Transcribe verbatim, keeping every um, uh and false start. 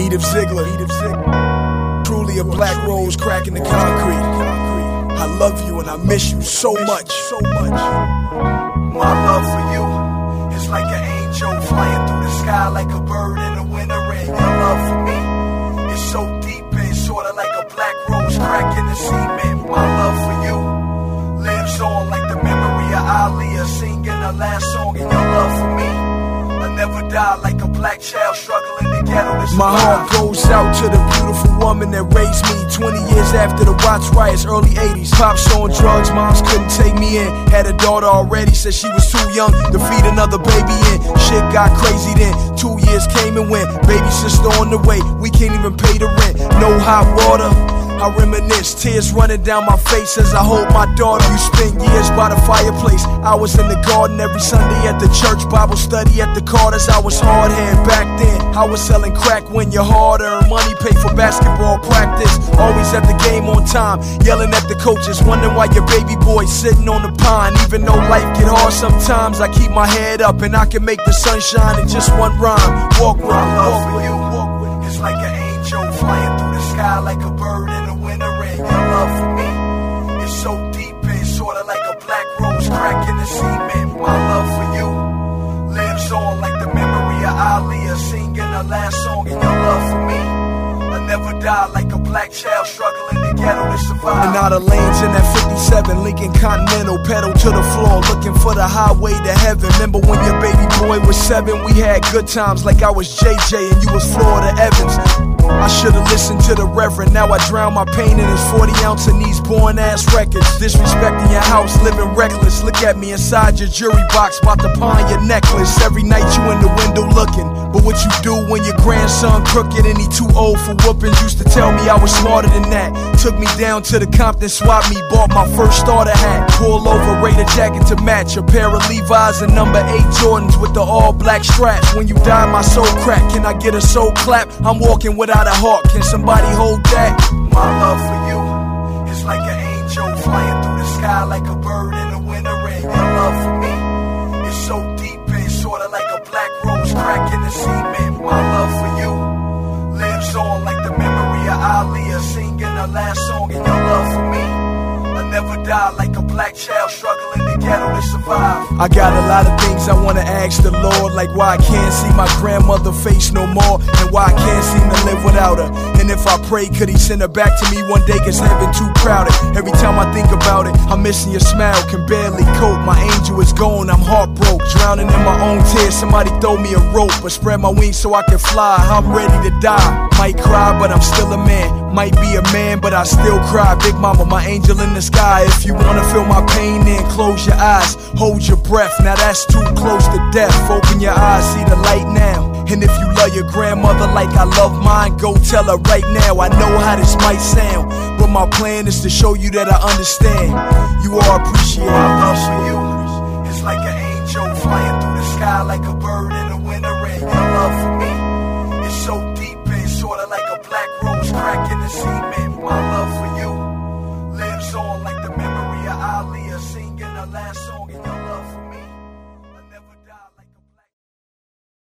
Edith Ziegler, Edith Ziegler. Truly a black rose cracking the concrete. I love you and I miss you so much, so much. My love for you is like an angel flying through the sky like a bird in the winter rain. Your love for me is so deep and sorta like a black rose cracking the cement. My love for you lives on like the memory of Aaliyah singing the last song. And your love for me, I never die like a black child struggling to get on this. My heart goes out to the beautiful woman that raised me twenty years after the Watts riots, early eighties. Pops on drugs, moms couldn't take me in. Had a daughter already, said she was too young to feed another baby in. Shit got crazy then, two years came and went. Baby sister on the way, we can't even pay the rent. No hot water, I reminisce, tears running down my face as I hold my daughter. You spent years by the fireplace, I was in the garden every Sunday at the church, Bible study at the Carters. I was hard-headed back then, I was selling crack when you hard earned money, pay for basketball practice. Always at the game on time, yelling at the coaches, wondering why your baby boy's sitting on the pine. Even though life get hard sometimes, I keep my head up and I can make the sun shine in just one rhyme. Walk with me, walk with you, walk with me. It's like an angel flying through the sky like a bird in the winter rain. Your love for me is so deep and sorta like a black rose cracking the cement. My love for you lives on like the memory of Aaliyah singing the last song. And your love for me, I never die like a black child struggling to get on to survive. And out of lanes in that fifty-seven Lincoln Continental, pedal to the floor, looking for the highway to heaven. Remember when your baby boy was seven? We had good times like I was J J and you was Florida Evans. I should've listened to the Reverend, now I drown my pain in his forty ounce in these born ass records. Disrespecting your house, living reckless. Look at me inside your jury box, about to pawn your necklace. Every night you in the window looking, but what you do when your grandson crooked and he too old for whoopings? Used to tell me I was smarter than that. Took me down to the Compton swap meet, bought my first starter hat. Pull over, Raider jacket to match, a pair of Levi's and number eight Jordans with the all black straps. When you die my soul crack, can I get a soul clap? I'm walking without a heart, can somebody hold that? My love for you is like an angel flying through the sky like a bird in the winter rain. Your love for me is so deep and sorta like a black rose cracking the cement. My love for you lives on like the memory of Aaliyah singing the last song. And your love for me, I never die like a black child struggling to get on to survive. I got a lot of things I wanna ask the Lord, like why I can't see my grandmother face no more, and why I can't seem to live without her. And if I pray, could he send her back to me one day, cause heaven too crowded. Every time I think about it, I'm missing your smile, can barely cope. My angel is gone, I'm heartbroken, drowning in my own tears. Somebody throw me a rope or spread my wings so I can fly. I'm ready to die, might cry but I'm still a man. Might be a man but I still cry. Big mama, my angel in the sky. If you wanna feel my pain, then close your eyes, hold your breath. Now that's too close to death. Open your eyes, see the light now. And if you love your grandmother like I love mine, go tell her right now. I know how this might sound, but my plan is to show you that I understand. You are appreciated. My love for you is like an angel flying through the sky like a bird in the winter rain. Your love for me is so deep and sorta like a black rose cracking the sea.